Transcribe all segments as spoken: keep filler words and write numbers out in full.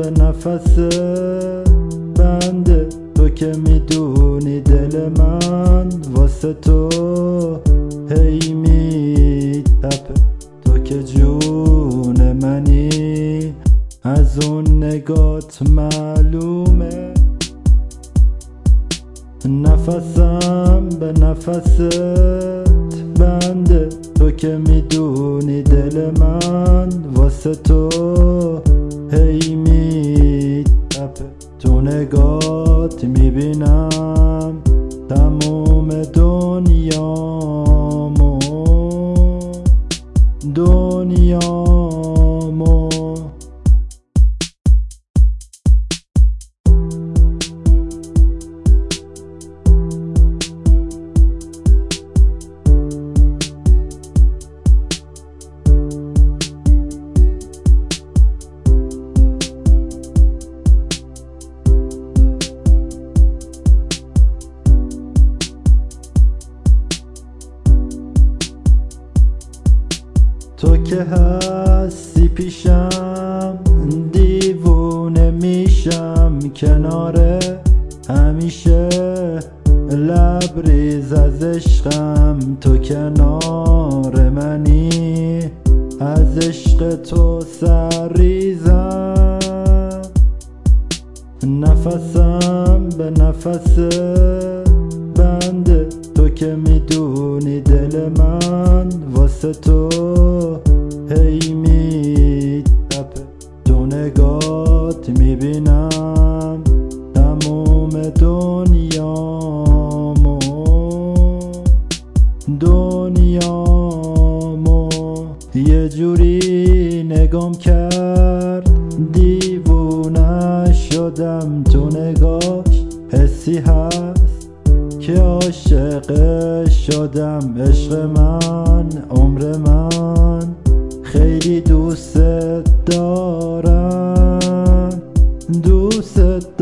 به نفس بنده، تو که میدونی دل من واسه تو هی میتپه. تو که جون منی از اون نگات معلومه. نفسم به نفست بنده، تو که میدونی دل من واسه تو هی میتپه. تو نگات میبینم تموم دنیامو دنیامو تو که هستی پیشم دیوونه میشم کناره، همیشه لبریز از عشقم. تو کنار منی از عشق تو سرریزم. نفسم به نفس بنده، تو که میدونی دل من واسه تو هی میتپه. تو نگات میبینم تموم دنیامو دنیامو. یه جوری نگام کرد دیوونه شدم، تو نگاش حسی هست که عاشق شدم. عشق من عمر من خیلی دوست دارم دوست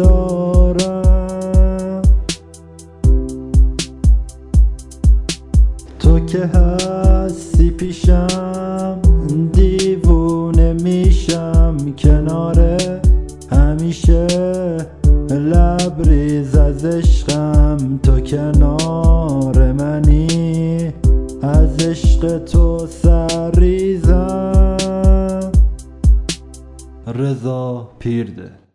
دارم. تو که هستی پیشم دیوونه میشم کناره، همیشه لبریز از عشقم. تو کنار منی از عشق تو سرریزم. رضا پیرده.